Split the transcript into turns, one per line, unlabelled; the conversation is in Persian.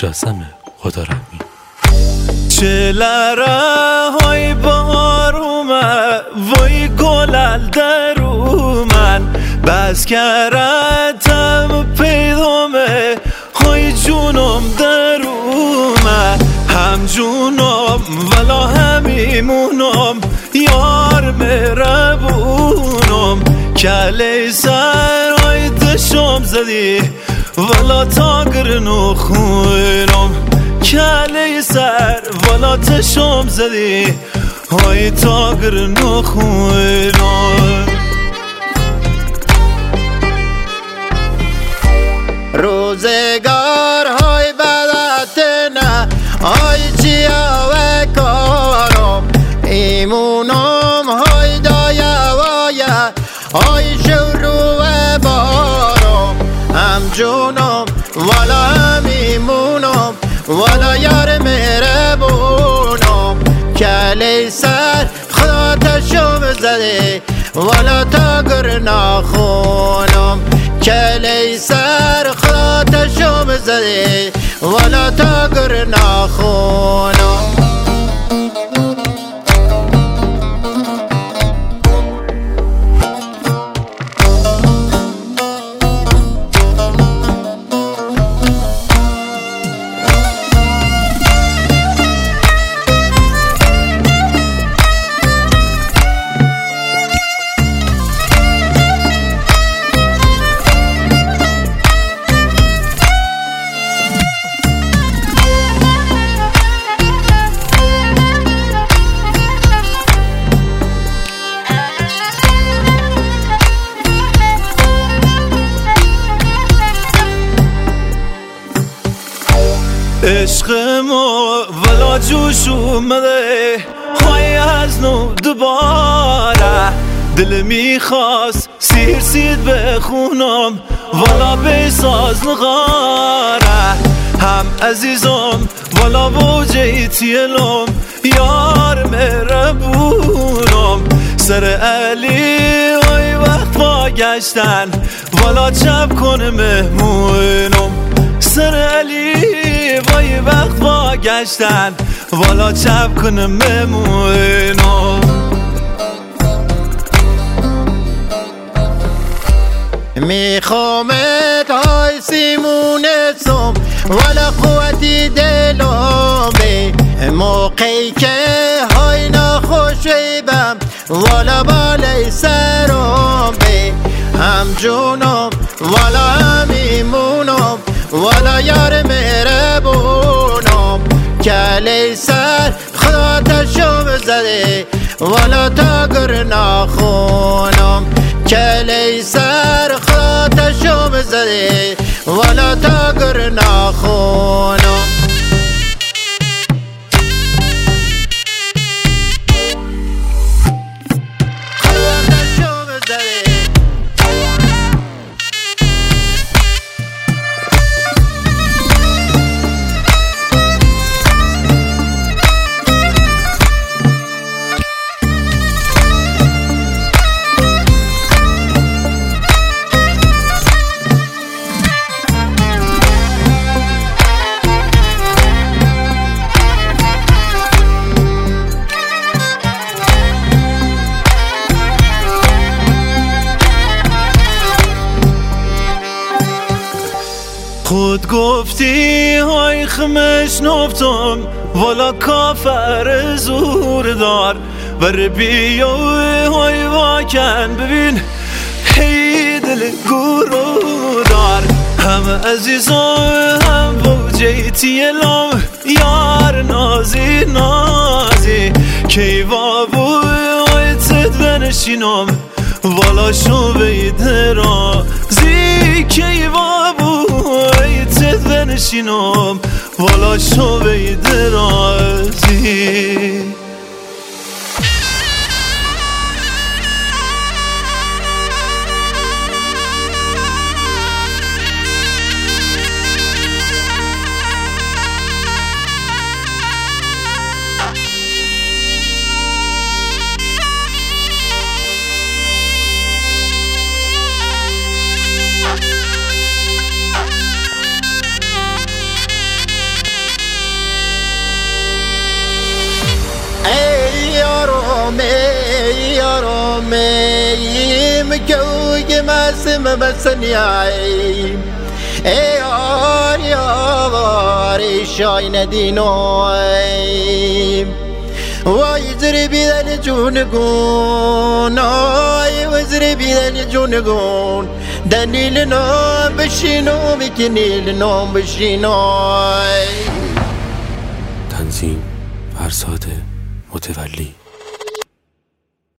مجسم خدا رحمی.
چلره های بهار اومد وای گلل در من بس کردم پیدامه های جونم در اومد هم جونم ولا همیمونم یار مهربونم کلی سر های دشم زدی ولا تاگر نخونم کلی سر ولا تشم زدی های تاگر نخونم
روزگار های بدت نه های چیا و کارم ایمونم های دایوایا های شروع و بارم هم جونم والا هم ایمونم والا یار مهربونم کلی سر خدا تشم زده والا تاگر نخونم کلی سر خدا تشم زده والا تاگر نخونم
عشق ما ولا جوش اومده های از نو دوباره دل میخواست سیر سید بخونم والا بساز نغاره هم عزیزم والا بوجه تیلم یار مهربونم سر علی های وقت با گشتن والا چپ کنه مهمونم سر علی وای وقت با گشتن والا چپ کنه مهمونم
میخوامت های سیمونتم والا قوتی دلم بی موقعی که های نخوشیبم والا بالای سرم بی هم جونم والا هم ایمونم والا یار مهربونم کلی سر خدا تشم زده والا تاگر نخونم کلی سر خدا تشم زده والا تاگر نخونم
خود گفتی های خمش نفتم والا کافر زور دار بر بیا های واکن ببین هی دل گورو دار هم عزیزم هم بوجه تیلم یار نازی نازی کی بابو های تد بنشینم والا شو بیده رازی کی بابو تد بنشینم والا شو بیده رازی
ميم كوي مسم بسنياي يار يار شاين دينوي ويزري بذل جونقون ويزري بذل جونقون دليلنا بشينو بكنيلنا بشينو.
تنظیم فرزاد متولی.